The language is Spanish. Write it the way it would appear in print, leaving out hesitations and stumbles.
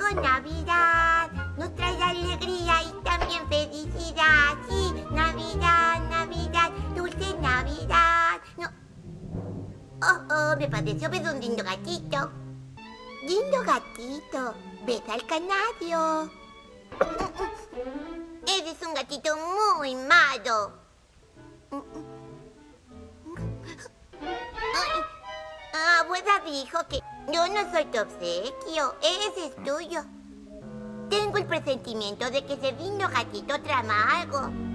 Navidad nos trae alegría y también felicidad. Sí, Navidad, Navidad, dulce Navidad. No. Me pareció ver un lindo gatito. Lindo gatito, ves al canario. Eres un gatito muy malo. Abuela dijo que yo no soy tu obsequio, ese es tuyo. Tengo el presentimiento de que ese lindo gatito trama algo.